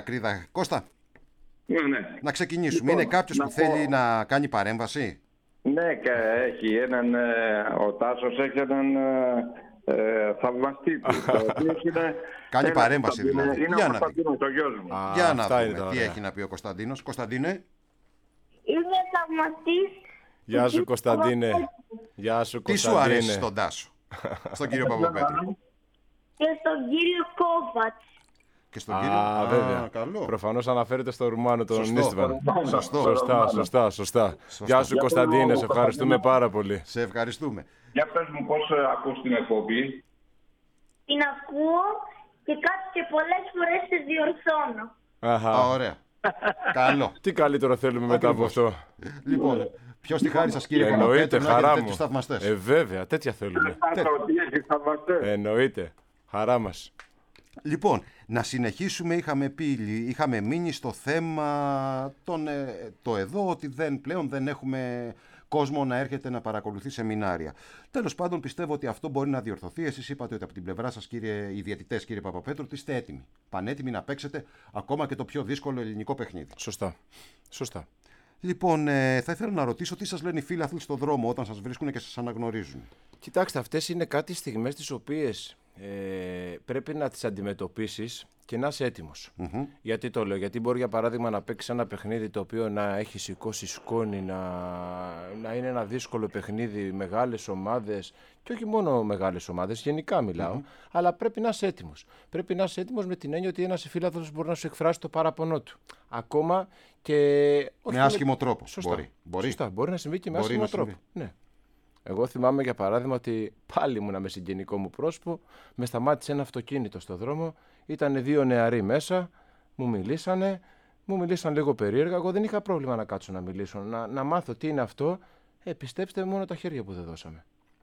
Ακρίδα. Κώστα, Ναι. να ξεκινήσουμε. Λοιπόν, Είναι κάποιος που θέλει να κάνει παρέμβαση? Ναι, και έχει έναν. Ο Τάσος έχει έναν θαυμαστή του. Κάνει παρέμβαση δηλαδή. Είναι Για ο να δει. Κωνσταντίνος, ο γιος μου. Για να αυτά δούμε είναι τι έχει να πει ο Κωνσταντίνος. Κωνσταντίνε. Είμαι θαυμαστής. Γεια σου Κωνσταντίνε. Γεια σου Τι σου αρέσει Κωνσταντίνε. στον Τάσο? Στον κύριο Παπαπέτρου. Και στον κύριο Κόβατς. Και στον κύριο. Βέβαια. Καλό. Προφανώς αναφέρεται στο Ρουμάνο τον Σωστό. Νίστβαν. Σωστό. Σωστά. Γεια σου Κωνσταντίνε, σε ευχαριστούμε πάρα πολύ. Σε ευχαριστούμε. Για πες μου πώς ακούς την εκπομπή. Την ακούω και και πολλές φορές σε διορθώνω. Αχα. Ωραία. Καλό. Τι καλύτερο θέλουμε μετά από Ακριβώς. αυτό. Λοιπόν, ποιος τη χάρη σας κύριε Εννοείται, Παπαπέτρου να χαρά έχετε μου. τέτοιους θαυμαστές? Βέβαια, τέτοια θέλουμε. Τάσο, ότι έχεις θαυμαστές. Εννοείται. Χαρά μας. Λοιπόν, να συνεχίσουμε, είχαμε μείνει στο θέμα το εδώ, ότι πλέον δεν έχουμε κόσμο να έρχεται να παρακολουθεί σεμινάρια. Τέλος πάντων, πιστεύω ότι αυτό μπορεί να διορθωθεί. Εσείς είπατε ότι από την πλευρά σας, οι διαιτητές, κύριε Παπαπέτρου, ότι είστε έτοιμοι. Πανέτοιμοι να παίξετε ακόμα και το πιο δύσκολο ελληνικό παιχνίδι. Σωστά. Λοιπόν, θα ήθελα να ρωτήσω τι σας λένε οι φίλαθλοι στον δρόμο όταν σας βρίσκουν και σας αναγνωρίζουν. Κοιτάξτε, αυτές είναι κάτι στιγμές τις οποίες πρέπει να τις αντιμετωπίσεις και να είσαι έτοιμος. Γιατί το λέω? Γιατί μπορεί για παράδειγμα να παίξεις ένα παιχνίδι το οποίο να έχει σηκώσει σκόνη, να είναι ένα δύσκολο παιχνίδι, μεγάλες ομάδες και όχι μόνο μεγάλες ομάδες, γενικά μιλάω, αλλά πρέπει να είσαι έτοιμος. Πρέπει να είσαι έτοιμος με την έννοια ότι ένας φίλαθλος μπορεί να σου εκφράσει το παράπονό του. Ακόμα και... Με άσχημο τρόπο. Σωστά. Μπορεί. Σωστά. Μπορεί να συμβεί και με άσχημο τρόπο. Ναι. Εγώ θυμάμαι για παράδειγμα ότι πάλι ήμουνα με συγγενικό μου πρόσωπο, με σταμάτησε ένα αυτοκίνητο στο δρόμο, ήταν δύο νεαροί μέσα, μου μιλήσαν λίγο περίεργα, εγώ δεν είχα πρόβλημα να κάτσω να μιλήσω, να μάθω τι είναι αυτό, πιστέψτε μόνο τα χέρια που δεν δώσαμε.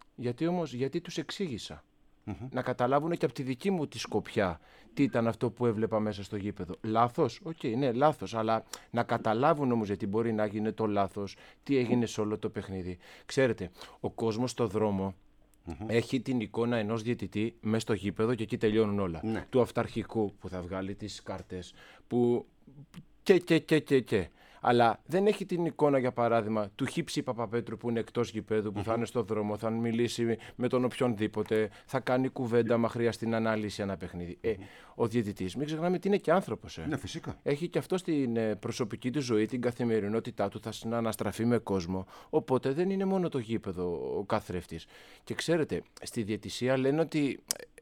Γιατί τους εξήγησα. Να καταλάβουν και από τη δική μου τη σκοπιά τι ήταν αυτό που έβλεπα μέσα στο γήπεδο. Λάθος, ναι, λάθος, αλλά να καταλάβουν όμως γιατί μπορεί να γίνει το λάθος, τι έγινε σε όλο το παιχνίδι. Ξέρετε, ο κόσμος στο δρόμο έχει την εικόνα ενός διαιτητή μέσα στο γήπεδο και εκεί τελειώνουν όλα. Ναι. Του αυταρχικού που θα βγάλει τις κάρτες, που και. Αλλά δεν έχει την εικόνα, για παράδειγμα, του Χίψη Παπαπέτρου που είναι εκτός γηπέδου, που θα είναι στο δρόμο, θα μιλήσει με τον οποιονδήποτε, θα κάνει κουβέντα, μα χρειαστεί να αναλύσει ένα παιχνίδι. Ο διαιτητής, μην ξεχνάμε ότι είναι και άνθρωπος. Ναι, φυσικά. Έχει και αυτό στην προσωπική του ζωή, την καθημερινότητά του, θα αναστραφεί με κόσμο. Οπότε δεν είναι μόνο το γήπεδο ο καθρέφτης. Και ξέρετε, στη διαιτησία λένε ότι.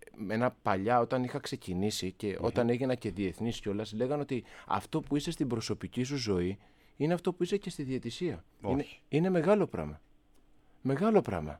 Παλιά όταν είχα ξεκινήσει και όταν έγινα και διεθνής κιόλας, λέγανε ότι αυτό που είσαι στην προσωπική σου ζωή είναι αυτό που είσαι και στη διαιτησία. Είναι μεγάλο πράγμα. Μεγάλο πράγμα.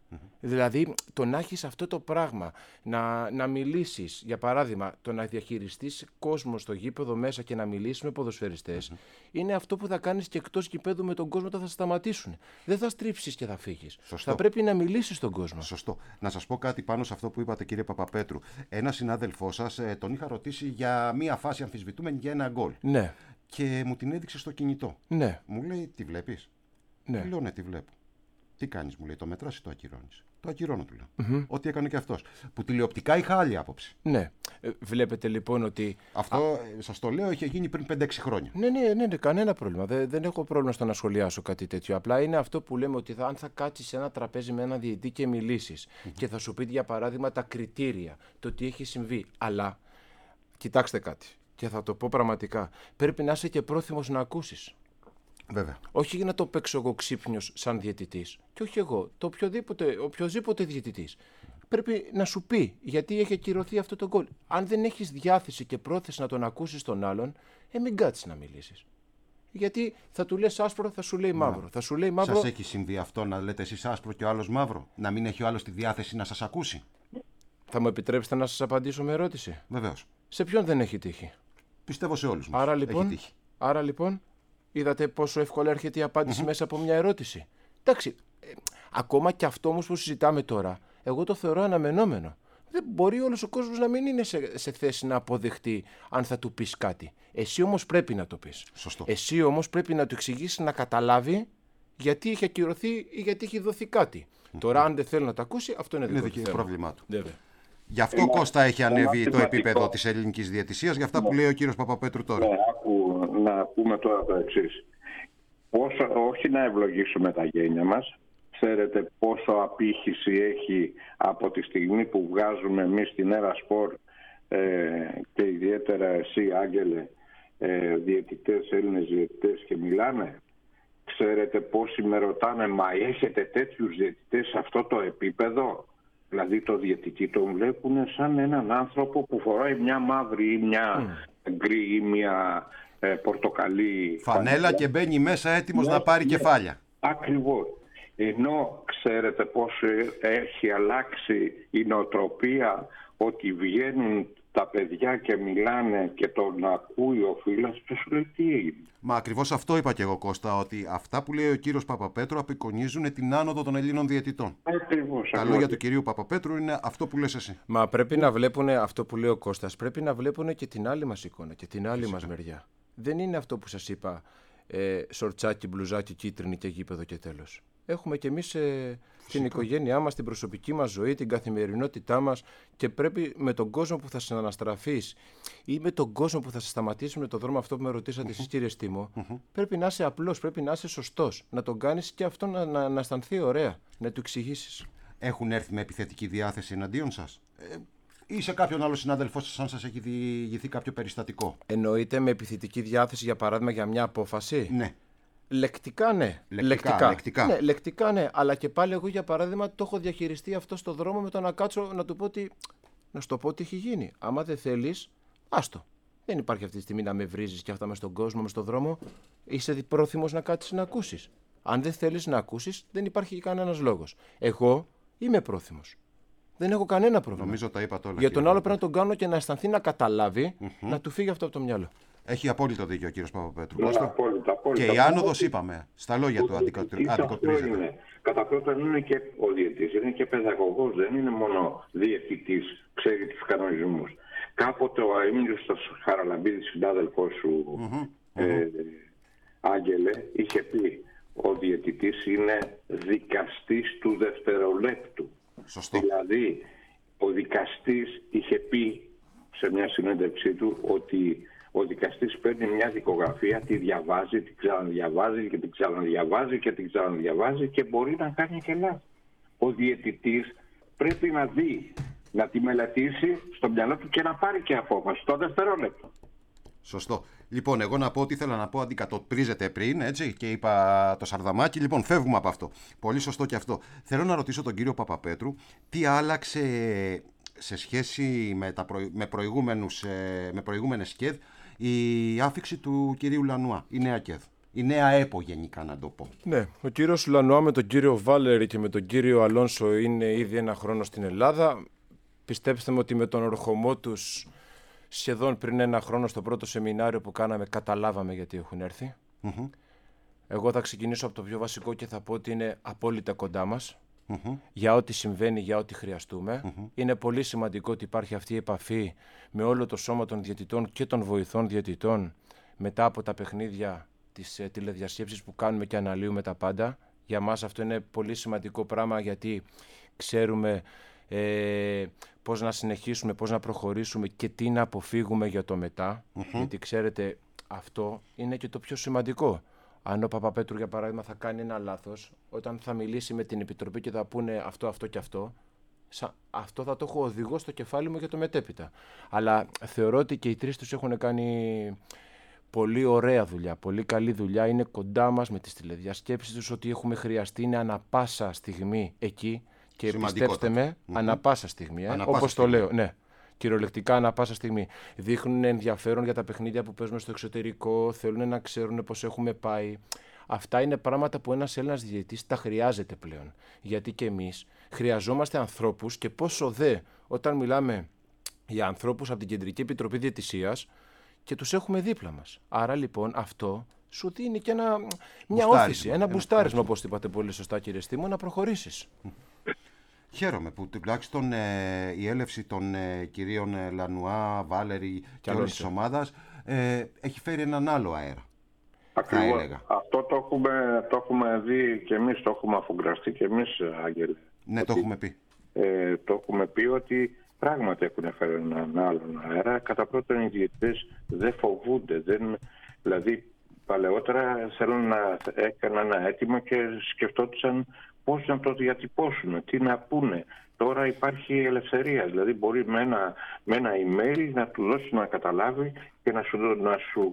Δηλαδή το να έχεις αυτό το πράγμα, να μιλήσεις, για παράδειγμα, το να διαχειριστείς κόσμο στο γήπεδο μέσα και να μιλήσεις με ποδοσφαιριστές, είναι αυτό που θα κάνεις και εκτός γηπέδου με τον κόσμο όταν θα σταματήσουν. Δεν θα στρίψεις και θα φύγεις. Σωστό. Θα πρέπει να μιλήσεις στον κόσμο. Σωστό. Να σας πω κάτι πάνω σε αυτό που είπατε, κύριε Παπαπέτρου. Ένα συνάδελφό σας τον είχα ρωτήσει για μία φάση αμφισβητούμενη για ένα γκολ. Ναι. Και μου την έδειξε στο κινητό. Ναι. Μου λέει, τη βλέπεις? Ναι. Λέω, ναι, τη βλέπω. Τι κάνεις, μου λέει, το μετράς ή το ακυρώνεις? Το ακυρώνω, του λέω. Ό,τι έκανε και αυτός. Που τηλεοπτικά είχα άλλη άποψη. Ναι. Βλέπετε λοιπόν ότι. Αυτό σας το λέω, είχε γίνει πριν 5-6 χρόνια. Ναι, κανένα πρόβλημα. Δεν έχω πρόβλημα στο να σχολιάσω κάτι τέτοιο. Απλά είναι αυτό που λέμε ότι αν θα κάτσεις σε ένα τραπέζι με έναν διαιτητή και μιλήσεις και θα σου πει για παράδειγμα τα κριτήρια, το τι έχει συμβεί. Αλλά κοιτάξτε κάτι. Και θα το πω πραγματικά. Πρέπει να είσαι και πρόθυμος να ακούσεις. Βέβαια. Όχι για να το παίξω εγώ ξύπνιος σαν διαιτητής. Και όχι εγώ. Το οποιοδήποτε διαιτητής. Πρέπει να σου πει γιατί έχει ακυρωθεί αυτό το γκολ. Αν δεν έχεις διάθεση και πρόθεση να τον ακούσεις τον άλλον, μην κάτσεις να μιλήσεις. Γιατί θα του λες άσπρο, θα σου λέει μαύρο. Θα σου λέει μαύρο. Σας έχει συμβεί αυτό να λέτε εσείς άσπρο και ο άλλος μαύρο? Να μην έχει ο άλλος τη διάθεση να σας ακούσει? Θα μου επιτρέψετε να σας απαντήσω με ερώτηση? Βεβαίως. Σε ποιον δεν έχει τύχει? Πιστεύω σε όλους μας. Άρα λοιπόν, είδατε πόσο εύκολα έρχεται η απάντηση μέσα από μια ερώτηση. Εντάξει, ακόμα και αυτό όμως που συζητάμε τώρα, εγώ το θεωρώ αναμενόμενο. Δεν μπορεί όλος ο κόσμος να μην είναι σε θέση να αποδεχτεί αν θα του πεις κάτι. Εσύ όμως πρέπει να το πεις. Σωστό. Εσύ όμως πρέπει να του εξηγήσεις να καταλάβει γιατί έχει ακυρωθεί ή γιατί έχει δοθεί κάτι. Τώρα, αν δεν θέλει να το ακούσει, αυτό είναι δικό του θέμα. πρόβλημά του. Βέβαια. Γι' αυτό, Κώστα, έχει ανέβει το επίπεδο της ελληνικής διαιτησίας, για αυτά που λέει ο κύριος Παπαπέτρου τώρα. Ναι, να πούμε τώρα το εξής. Όχι να ευλογήσουμε τα γένια μας. Ξέρετε πόσο απήχηση έχει από τη στιγμή που βγάζουμε εμείς την Έρα Σπορ και ιδιαίτερα εσύ, Άγγελε, διαιτητές, Έλληνες διαιτητές και μιλάνε. Ξέρετε πόσοι με ρωτάνε, μα έχετε τέτοιους διαιτητές σε αυτό το επίπεδο? Δηλαδή το διαιτητή τον βλέπουν σαν έναν άνθρωπο που φοράει μια μαύρη ή μια γκρι ή μια πορτοκαλί φανέλα και μπαίνει μέσα έτοιμος να πάρει κεφάλια. Ακριβώς. Ενώ ξέρετε πώς έχει αλλάξει η νοοτροπία, ότι βγαίνουν τα παιδιά και μιλάνε και τον ακούει ο φίλος και σου λέει τι έγινε. Μα ακριβώς αυτό είπα και εγώ, Κώστα, ότι αυτά που λέει ο κύριος Παπαπέτρου απεικονίζουν την άνοδο των Ελλήνων διαιτητών. Ακριβώς. Τα λόγια του κυρίου Παπαπέτρου είναι αυτό που λες εσύ. Μα πρέπει να βλέπουν αυτό που λέει ο Κώστας, πρέπει να βλέπουν και την άλλη μας εικόνα και την άλλη μας μεριά. Δεν είναι αυτό που σας είπα, σορτσάκι, μπλουζάκι, κίτρινη και γήπεδο και τέλος. Έχουμε κι εμείς την οικογένειά μας, την προσωπική μας ζωή, την καθημερινότητά μας και πρέπει με τον κόσμο που θα συναναστραφείς ή με τον κόσμο που θα σε σταματήσει με τον δρόμο αυτό που με ρωτήσατε εσείς, κύριε Στίμο, πρέπει να είσαι απλός, πρέπει να είσαι σωστός, να τον κάνεις και αυτό να αισθανθεί ωραία, να του εξηγήσεις. Έχουν έρθει με επιθετική διάθεση εναντίον σας? Ή σε κάποιον άλλο συνάδελφό σας, αν σας έχει διηγηθεί κάποιο περιστατικό? Εννοείται με επιθετική διάθεση, για παράδειγμα, για μια απόφαση? Ναι. Λεκτικά ναι. Λεκτικά. Ναι, λεκτικά ναι. Αλλά και πάλι εγώ, για παράδειγμα, το έχω διαχειριστεί αυτό στο δρόμο με το να κάτσω να του πω ότι. Να σου το πω τι έχει γίνει. Άμα δεν θέλεις, άστο. Δεν υπάρχει αυτή τη στιγμή να με βρίζεις και αυτά μες στον κόσμο, μες στον δρόμο. Είσαι πρόθυμος να κάτσεις να ακούσεις. Αν δεν θέλεις να ακούσεις, δεν υπάρχει κανένας λόγος. Εγώ είμαι πρόθυμος. Δεν έχω κανένα πρόβλημα. Νομίζω τα είπα τώρα. Για τον άλλο πρέπει να τον κάνω και να αισθανθεί να καταλάβει, να του φύγει αυτό από το μυαλό. Έχει απόλυτο δίκιο ο κύριος Παπαπέτρου. Απόλυτα. Και η άνοδος, είπαμε, στα λόγια του αντικατοπτρίζεται. Κατά πρώτον είναι και ο διαιτητής, είναι και παιδαγωγός, δεν είναι μόνο διαιτητής, ξέρει τους κανονισμούς. Κάποτε ο Αείμνηστος Χαραλαμπίδης, συνάδελφός σου, Άγγελε, είχε πει ο διαιτητής είναι δικαστής του δευτερολέπτου. Σωστό. Δηλαδή, ο δικαστής είχε πει σε μια συνέντευξή του ότι ο δικαστής παίρνει μια δικογραφία, τη διαβάζει, την ξαναδιαβάζει και την ξαναδιαβάζει και την ξαναδιαβάζει και μπορεί να κάνει και λάθος. Ο διαιτητής πρέπει να δει, να τη μελετήσει στο μυαλό του και να πάρει και απόφαση στο δευτερόλεπτο. Σωστό. Λοιπόν, εγώ να πω ότι ήθελα να πω, αντικατοπτρίζεται πριν, έτσι, και είπα το Σαρδαμάκι. Λοιπόν, φεύγουμε από αυτό. Πολύ σωστό και αυτό. Θέλω να ρωτήσω τον κύριο Παπαπέτρου τι άλλαξε σε σχέση με προηγούμενες ΚΕΔ η άφιξη του κυρίου Λανουά, η νέα ΚΕΔ. Η νέα ΕΠΟ γενικά, να το πω. Ναι, ο κύριος Λανουά με τον κύριο Βάλερη και με τον κύριο Αλόνσο είναι ήδη ένα χρόνο στην Ελλάδα. Πιστέψτε με ότι με τον ορχομό τους σχεδόν πριν ένα χρόνο στο πρώτο σεμινάριο που κάναμε καταλάβαμε γιατί έχουν έρθει. Εγώ θα ξεκινήσω από το πιο βασικό και θα πω ότι είναι απόλυτα κοντά μας. Για ό,τι συμβαίνει, για ό,τι χρειαστούμε. Είναι πολύ σημαντικό ότι υπάρχει αυτή η επαφή με όλο το σώμα των διαιτητών και των βοηθών διαιτητών μετά από τα παιχνίδια, τις τηλεδιασκέψεις που κάνουμε και αναλύουμε τα πάντα. Για μας αυτό είναι πολύ σημαντικό πράγμα γιατί ξέρουμε πώς να συνεχίσουμε, πώς να προχωρήσουμε και τι να αποφύγουμε για το μετά. Γιατί ξέρετε αυτό είναι και το πιο σημαντικό. Αν ο Παπαπέτρου, για παράδειγμα, θα κάνει ένα λάθος, όταν θα μιλήσει με την Επιτροπή και θα πούνε αυτό, αυτό και αυτό, αυτό θα το έχω οδηγό στο κεφάλι μου για το μετέπειτα. Αλλά θεωρώ ότι και οι τρεις τους έχουν κάνει πολύ ωραία δουλειά, πολύ καλή δουλειά. Είναι κοντά μας με τις τηλεδιασκέψεις τους, ότι έχουμε χρειαστεί, είναι ανα πάσα στιγμή εκεί. Και πιστέψτε με, ανα πάσα στιγμή, όπως το λέω, ναι. Κυριολεκτικά ανά πάσα στιγμή. Δείχνουν ενδιαφέρον για τα παιχνίδια που παίζουμε στο εξωτερικό, θέλουν να ξέρουν πώς έχουμε πάει. Αυτά είναι πράγματα που ένας Έλληνας διαιτητής τα χρειάζεται πλέον. Γιατί και εμείς χρειαζόμαστε ανθρώπους και πόσο δε όταν μιλάμε για ανθρώπους από την Κεντρική Επιτροπή Διαιτησίας και τους έχουμε δίπλα μας. Άρα λοιπόν αυτό σου δίνει και μια όθηση, ένα μπουστάρισμα, όπως είπατε πολύ σωστά κύριε Στίμο, να προχωρήσεις. Χαίρομαι που τουλάχιστον η έλευση των κυρίων Λανουά, Βάλερη και όλης της ομάδας έχει φέρει έναν άλλο αέρα. Ακριβώς. Αυτό το έχουμε δει και εμείς, το έχουμε αφουγκραστεί και εμείς, Άγγελε. Ναι, το έχουμε πει. Το έχουμε πει ότι πράγματι έχουν φέρει έναν άλλον αέρα. Κατά πρώτον, οι διαιτητές δεν φοβούνται. Δηλαδή, παλαιότερα έκαναν ένα αίτημα και σκεφτόντουσαν πώς να το διατυπώσουν, τι να πούνε. Τώρα υπάρχει ελευθερία, δηλαδή μπορεί με ένα email να του δώσει να καταλάβει και να σου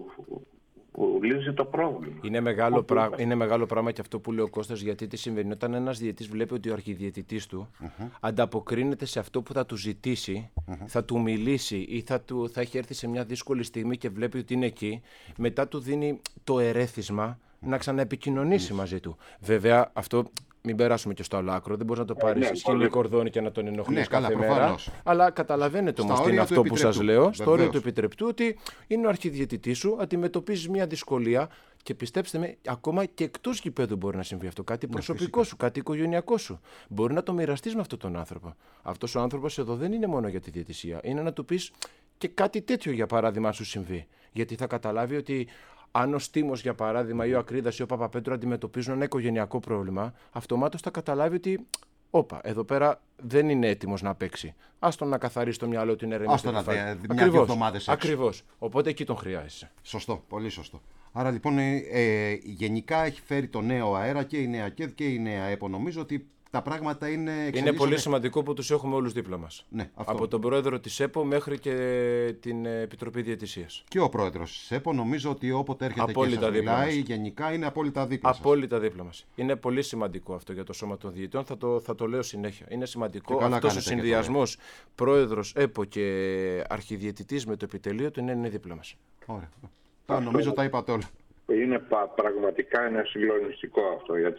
λύσει το πρόβλημα. Είναι μεγάλο πράγμα και αυτό που λέει ο Κώστας, γιατί τι συμβαίνει όταν ένας διαιτητής βλέπει ότι ο αρχιδιαιτητής του ανταποκρίνεται σε αυτό που θα του ζητήσει, θα του μιλήσει ή θα έχει έρθει σε μια δύσκολη στιγμή και βλέπει ότι είναι εκεί, μετά του δίνει το ερέθισμα να ξαναεπικοινωνήσει μαζί του. Βέβαια, αυτό μην περάσουμε και στο άλλο άκρο. Δεν μπορεί να το πάρει σκηνή κορδόνι και να τον ενοχλείς κάθε μέρα. Αλλά καταλαβαίνετε όμως τι είναι αυτό που σας λέω, στο όριο του επιτρεπτού, ότι είναι ο αρχιδιαιτητής σου, αντιμετωπίζεις μια δυσκολία και πιστέψτε με, ακόμα και εκτός γηπέδου μπορεί να συμβεί αυτό. Κάτι προσωπικό σου, κάτι οικογενειακό σου. Μπορεί να το μοιραστείς με αυτόν τον άνθρωπο. Αυτός ο άνθρωπος εδώ δεν είναι μόνο για τη διαιτησία. Είναι να του πεις και κάτι τέτοιο, για παράδειγμα, αν σου συμβεί. Γιατί θα καταλάβει ότι αν ο Στίμος, για παράδειγμα, ή ο Ακρίδας ή ο Παπαπέτρου αντιμετωπίζουν ένα οικογενειακό πρόβλημα, αυτομάτως θα καταλάβει ότι, όπα, εδώ πέρα δεν είναι έτοιμος να παίξει. Ας τον να καθαρίσει το μυαλό του, είναι ρεμιστή. Μια-δύο εβδομάδες έξω. Ακριβώς. Οπότε εκεί τον χρειάζεσαι. Σωστό, πολύ σωστό. Άρα λοιπόν γενικά έχει φέρει το νέο αέρα και η νέα ΚΕΔ και η νέα ΕΠΟ. Νομίζω ότι τα πράγματα είναι πολύ σημαντικό που τους έχουμε όλους δίπλα μας. Ναι, από τον πρόεδρο της ΕΠΟ μέχρι και την Επιτροπή Διαιτησίας. Και ο πρόεδρος της ΕΠΟ νομίζω ότι όποτε έρχεται και σας μιλάει, γενικά είναι απόλυτα δίπλα σας. Απόλυτα δίπλα μας. Είναι πολύ σημαντικό αυτό για το Σώμα των Διαιτητών. Θα το λέω συνέχεια. Είναι σημαντικό αυτός ο συνδυασμός πρόεδρος ΕΠΟ και αρχιδιαιτητής με το επιτελείο του είναι δίπλα μας. Ωραία. Νομίζω τα είπατε όλα. Είναι πραγματικά είναι συγκλονιστικό αυτό, γιατί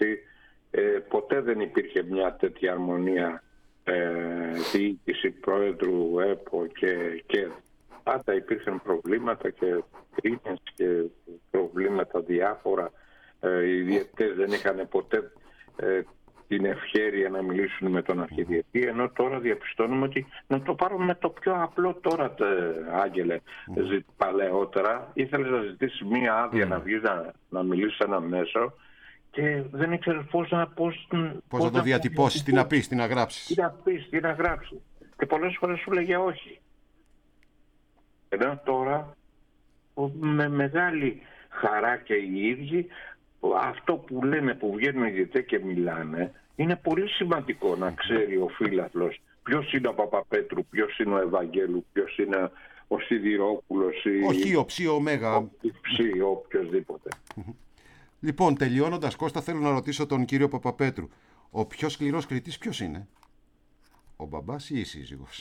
ποτέ δεν υπήρχε μια τέτοια αρμονία διοίκηση πρόεδρου ΕΠΟ και πάντα υπήρχαν προβλήματα και κρίνες και προβλήματα διάφορα. Οι διαιτητές δεν είχαν ποτέ την ευχέρεια να μιλήσουν με τον αρχιδιετή, ενώ τώρα διαπιστώνουμε ότι να το πάρουμε με το πιο απλό τώρα, Άγγελε. Παλαιότερα ήθελες να ζητήσεις μία άδεια να βγεις να μιλήσεις σε ένα μέσο και δεν ήξερες πώς να το διατυπώσεις, τι να πεις, τι να γράψεις. Τι να γράψεις. Και πολλές φορές σου λέγε όχι. Ενώ τώρα με μεγάλη χαρά και οι ίδιοι αυτό που λένε, που βγαίνουν οι διαιτητές και μιλάνε, είναι πολύ σημαντικό να ξέρει ο φίλαθλος ποιος είναι ο Παπαπέτρου, ποιος είναι ο Ευαγγέλου, ποιος είναι ο Σιδηρόπουλος ή όχι ο Ψ, ο Ωμέγα, ο Ψ, οποιοσδήποτε. Λοιπόν, τελειώνοντας, Κώστα, θέλω να ρωτήσω τον κύριο Παπαπέτρου. Ο πιο σκληρός κριτής ποιος είναι? Ο μπαμπάς ή η σύζυγος?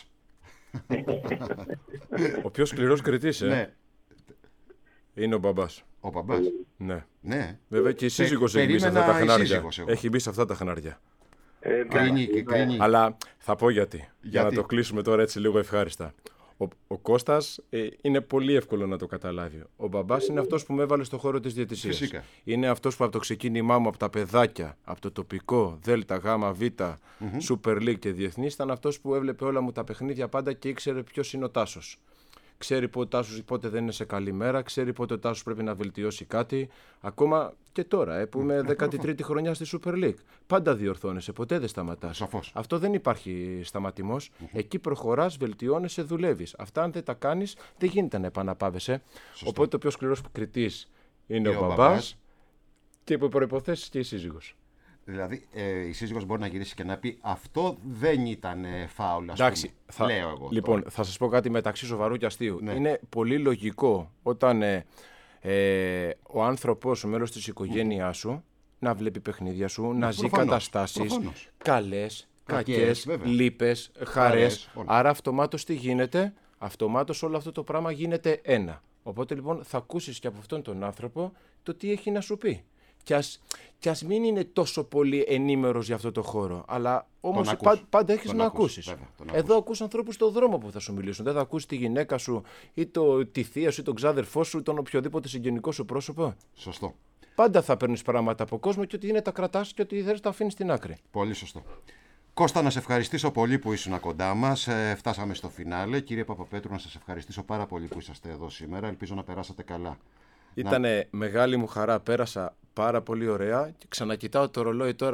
Ο πιο σκληρός κριτής, Ναι. Είναι ο μπαμπάς. Ο μπαμπάς. Ναι. Βέβαια και η σύζυγος έχει μπει σε αυτά τα χνάρια. Έχει μπει σε αυτά τα χνάρια. Κρίνει. Αλλά θα πω γιατί. Για να το κλείσουμε τώρα έτσι λίγο ευχάριστα. Ο Κώστας είναι πολύ εύκολο να το καταλάβει. Ο μπαμπάς είναι αυτός που με έβαλε στο χώρο της διαιτησίας. Φυσικά. Είναι αυτός που από το ξεκίνημά μου, από τα παιδάκια, από το τοπικό, Δέλτα, Γάμα, Β, Super League και διεθνής, ήταν αυτός που έβλεπε όλα μου τα παιχνίδια πάντα και ήξερε ποιος είναι ο Τάσος. Ξέρει πότε δεν είναι σε καλή μέρα, ξέρει πότε ο Τάσος πρέπει να βελτιώσει κάτι. Ακόμα και τώρα, που είμαι 13η χρονιά στη Super League. Πάντα διορθώνεσαι, ποτέ δεν σταματάς. Σαφώς. Αυτό δεν υπάρχει σταματημός. Εκεί προχωράς, βελτιώνεσαι, δουλεύεις. Αυτά αν δεν τα κάνεις, δεν γίνεται να επαναπάβεσαι. Οπότε το πιο σκληρός κριτής είναι ο μπαμπάς και υπό προϋποθέσεις και η σύζυγος. Δηλαδή η σύζυγος μπορεί να γυρίσει και να πει αυτό δεν ήταν φάουλ, ας Εντάξει, πούμε. Λέω εγώ. Λοιπόν, θα σας πω κάτι μεταξύ σοβαρού και αστείου. Ναι. Είναι πολύ λογικό όταν ο άνθρωπος, ο μέλος της οικογένειάς σου, να βλέπει παιχνίδια σου, να ζει καταστάσεις καλές, κακές, λύπες, χαρές. Άρα αυτομάτως τι γίνεται? Αυτομάτως όλο αυτό το πράγμα γίνεται ένα. Οπότε λοιπόν θα ακούσεις και από αυτόν τον άνθρωπο το τι έχει να σου πει. Κι ας μην είναι τόσο πολύ ενήμερος για αυτό το χώρο, αλλά όμως πάντα έχεις να ακούσεις. Εδώ ακούς ανθρώπους στον δρόμο που θα σου μιλήσουν. Δεν θα ακούσεις τη γυναίκα σου ή τη θεία σου ή τον ξάδερφό σου ή τον οποιοδήποτε συγγενικό σου πρόσωπο. Σωστό. Πάντα θα παίρνεις πράγματα από κόσμο και ό,τι είναι τα κρατάς και ό,τι δεν τα αφήνεις στην άκρη. Πολύ σωστό. Κώστα, να σε ευχαριστήσω πολύ που ήσουν κοντά μας. Φτάσαμε στο φινάλε. Κύριε Παπαπέτρου, να σας ευχαριστήσω πάρα πολύ που είσαστε εδώ σήμερα. Ελπίζω να περάσατε καλά. Ήτανε μεγάλη μου χαρά, πέρασα πάρα πολύ ωραία και ξανακοιτάω το ρολόι τώρα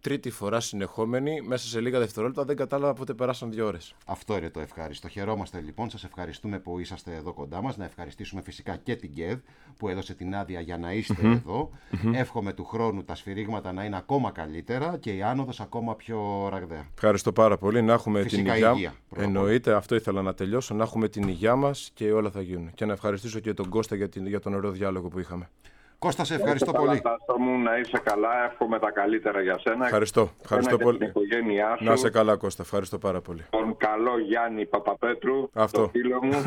τρίτη φορά συνεχόμενη, μέσα σε λίγα δευτερόλεπτα δεν κατάλαβα πότε περάσαν 2 ώρες. Αυτό είναι το ευχάριστο. Χαιρόμαστε λοιπόν, σας ευχαριστούμε που είσαστε εδώ κοντά μας. Να ευχαριστήσουμε φυσικά και την ΚΕΔ που έδωσε την άδεια για να είστε εδώ. Εύχομαι του χρόνου τα σφυρίγματα να είναι ακόμα καλύτερα και η άνοδος ακόμα πιο ραγδαία. Ευχαριστώ πάρα πολύ. Να έχουμε φυσικά την υγεία. Εννοείται, αυτό ήθελα να τελειώσω. Να έχουμε την υγεία μας και όλα θα γίνουν. Και να ευχαριστήσω και τον Κώστα για τον ωραίο διάλογο που είχαμε. Κώστα, σε ευχαριστώ πολύ. Τάσο μου, να είσαι καλά, εύχομαι τα καλύτερα για σένα. Ευχαριστώ πολύ. Την οικογένειά σου. Να είσαι καλά, Κώστα, ευχαριστώ πάρα πολύ. Τον καλό Γιάννη Παπαπέτρου, τον φίλο μου.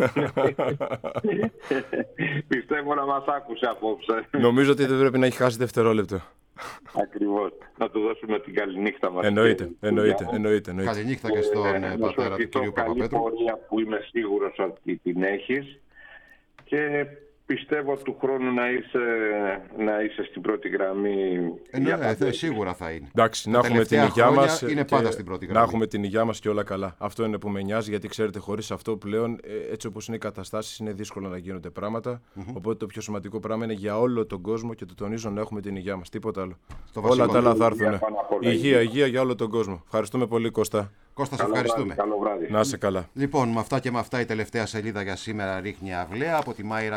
Πιστεύω να μας άκουσε απόψε. Νομίζω ότι δεν πρέπει να έχει χάσει δευτερόλεπτο. Ακριβώς. Να του δώσουμε την καληνύχτα μας. Εννοείται. Καληνύχτα και στον πατέρα του κυρίου Παπαπέτρου. Καλή πορεία που είμαι σίγουρος ότι την έχεις και πιστεύω του χρόνου να είσαι στην πρώτη γραμμή. Σίγουρα θα είναι. Εντάξει, να έχουμε την υγειά μας. Είναι πάντα στην πρώτη γραμμή. Να έχουμε την υγειά μας και όλα καλά. Αυτό είναι που με νοιάζει, γιατί ξέρετε, χωρίς αυτό πλέον, έτσι όπως είναι οι καταστάσεις, είναι δύσκολο να γίνονται πράγματα. Οπότε το πιο σημαντικό πράγμα είναι για όλο τον κόσμο και το τονίζω να έχουμε την υγειά μας. Τίποτα άλλο. Όλα τα άλλα θα έρθουν. Υγεία για όλο τον κόσμο. Ευχαριστούμε πολύ, Κώστα. Κώστα, σε ευχαριστούμε. Καλό βράδυ. Να είσαι καλά. Λοιπόν, με αυτά και με αυτά η τελευταία σελίδα για σήμερα ρίχνει αυλαία από τη Μάιρα.